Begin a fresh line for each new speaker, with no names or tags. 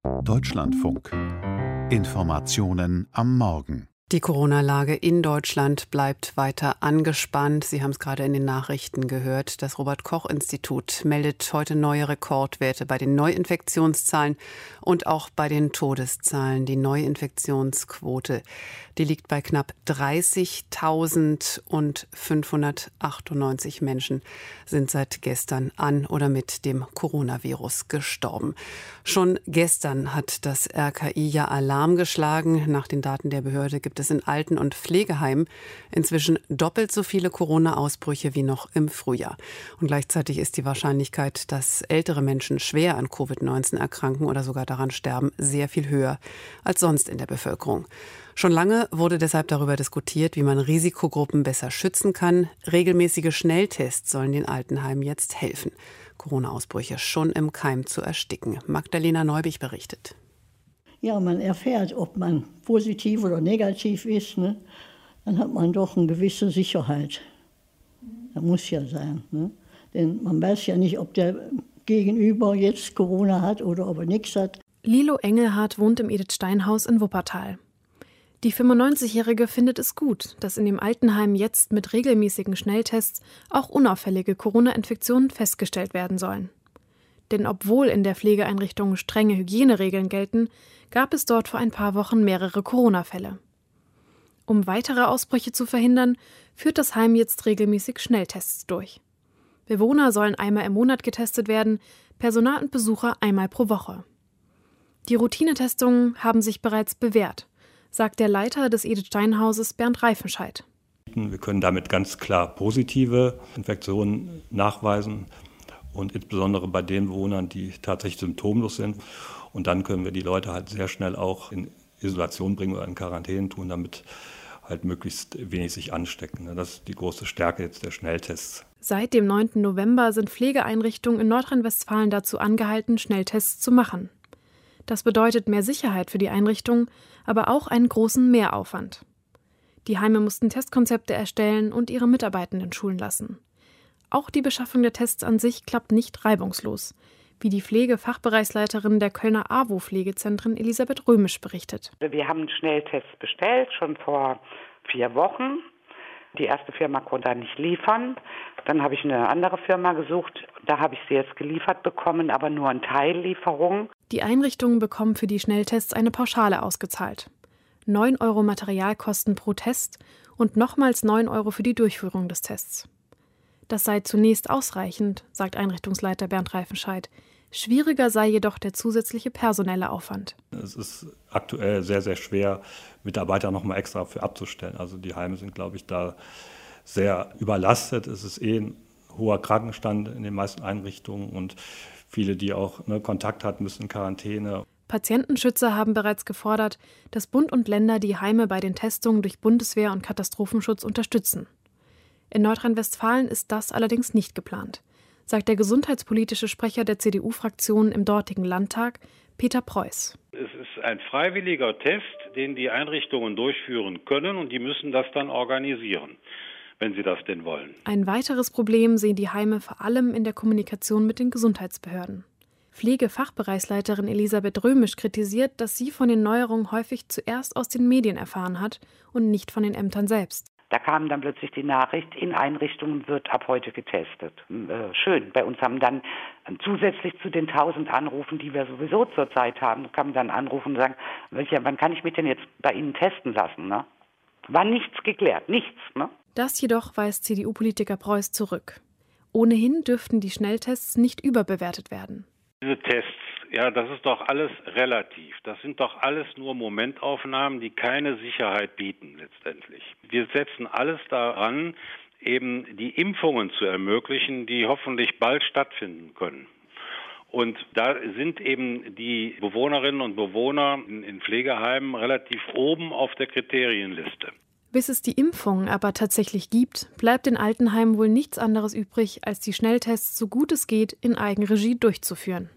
Deutschlandfunk. Informationen am Morgen.
Die Corona-Lage in Deutschland bleibt weiter angespannt. Sie haben es gerade in den Nachrichten gehört. Das Robert-Koch-Institut meldet heute neue Rekordwerte bei den Neuinfektionszahlen und auch bei den Todeszahlen. Die Neuinfektionsquote, die liegt bei knapp 30.000 und 598 Menschen sind seit gestern an oder mit dem Coronavirus gestorben. Schon gestern hat das RKI ja Alarm geschlagen. Nach den Daten der Behörde gibt es in Alten- und Pflegeheimen inzwischen doppelt so viele Corona-Ausbrüche wie noch im Frühjahr. Und gleichzeitig ist die Wahrscheinlichkeit, dass ältere Menschen schwer an Covid-19 erkranken oder sogar daran sterben, sehr viel höher als sonst in der Bevölkerung. Schon lange wurde deshalb darüber diskutiert, wie man Risikogruppen besser schützen kann. Regelmäßige Schnelltests sollen den Altenheimen jetzt helfen, Corona-Ausbrüche schon im Keim zu ersticken. Magdalena Neubich berichtet.
Ja, man erfährt, ob man positiv oder negativ ist, ne? Dann hat man doch eine gewisse Sicherheit. Das muss ja sein. Ne? Denn man weiß ja nicht, ob der Gegenüber jetzt Corona hat oder ob er nichts hat.
Lilo Engelhardt wohnt im Edith-Stein-Haus in Wuppertal. Die 95-Jährige findet es gut, dass in dem Altenheim jetzt mit regelmäßigen Schnelltests auch unauffällige Corona-Infektionen festgestellt werden sollen. Denn obwohl in der Pflegeeinrichtung strenge Hygieneregeln gelten, gab es dort vor ein paar Wochen mehrere Corona-Fälle. Um weitere Ausbrüche zu verhindern, führt das Heim jetzt regelmäßig Schnelltests durch. Bewohner sollen einmal im Monat getestet werden, Personal und Besucher einmal pro Woche. Die Routinetestungen haben sich bereits bewährt, sagt der Leiter des Edith-Stein-Hauses Bernd Reifenscheid.
Wir können damit ganz klar positive Infektionen nachweisen. Und insbesondere bei den Bewohnern, die tatsächlich symptomlos sind. Und dann können wir die Leute halt sehr schnell auch in Isolation bringen oder in Quarantäne tun, damit halt möglichst wenig sich anstecken. Das ist die große Stärke jetzt der Schnelltests.
Seit dem 9. November sind Pflegeeinrichtungen in Nordrhein-Westfalen dazu angehalten, Schnelltests zu machen. Das bedeutet mehr Sicherheit für die Einrichtungen, aber auch einen großen Mehraufwand. Die Heime mussten Testkonzepte erstellen und ihre Mitarbeitenden schulen lassen. Auch die Beschaffung der Tests an sich klappt nicht reibungslos, wie die Pflegefachbereichsleiterin der Kölner AWO-Pflegezentren Elisabeth Römisch berichtet.
Wir haben Schnelltests bestellt, schon vor 4 Wochen. Die erste Firma konnte nicht liefern. Dann habe ich eine andere Firma gesucht. Da habe ich sie jetzt geliefert bekommen, aber nur eine Teillieferung.
Die Einrichtungen bekommen für die Schnelltests eine Pauschale ausgezahlt. 9 € Materialkosten pro Test und nochmals 9 € für die Durchführung des Tests. Das sei zunächst ausreichend, sagt Einrichtungsleiter Bernd Reifenscheid. Schwieriger sei jedoch der zusätzliche personelle Aufwand.
Es ist aktuell sehr, sehr schwer, Mitarbeiter noch mal extra für abzustellen. Also die Heime sind, glaube ich, da sehr überlastet. Es ist ein hoher Krankenstand in den meisten Einrichtungen und viele, die auch Kontakt hatten, müssen in Quarantäne.
Patientenschützer haben bereits gefordert, dass Bund und Länder die Heime bei den Testungen durch Bundeswehr und Katastrophenschutz unterstützen. In Nordrhein-Westfalen ist das allerdings nicht geplant, sagt der gesundheitspolitische Sprecher der CDU-Fraktion im dortigen Landtag, Peter Preuß.
Es ist ein freiwilliger Test, den die Einrichtungen durchführen können und die müssen das dann organisieren, wenn sie das denn wollen.
Ein weiteres Problem sehen die Heime vor allem in der Kommunikation mit den Gesundheitsbehörden. Pflegefachbereichsleiterin Elisabeth Römisch kritisiert, dass sie von den Neuerungen häufig zuerst aus den Medien erfahren hat und nicht von den Ämtern selbst.
Da kam dann plötzlich die Nachricht, in Einrichtungen wird ab heute getestet. Schön. Bei uns haben dann zusätzlich zu den 1000 Anrufen, die wir sowieso zurzeit haben, kann man dann anrufen und sagen, wann kann ich mich denn jetzt bei Ihnen testen lassen? Ne? War nichts geklärt, nichts. Ne?
Das jedoch weist CDU-Politiker Preuß zurück. Ohnehin dürften die Schnelltests nicht überbewertet werden.
Diese Tests, ja, das ist doch alles relativ. Das sind doch alles nur Momentaufnahmen, die keine Sicherheit bieten letztendlich. Wir setzen alles daran, eben die Impfungen zu ermöglichen, die hoffentlich bald stattfinden können. Und da sind eben die Bewohnerinnen und Bewohner in Pflegeheimen relativ oben auf der Kriterienliste.
Bis es die Impfungen aber tatsächlich gibt, bleibt in Altenheimen wohl nichts anderes übrig, als die Schnelltests so gut es geht in Eigenregie durchzuführen.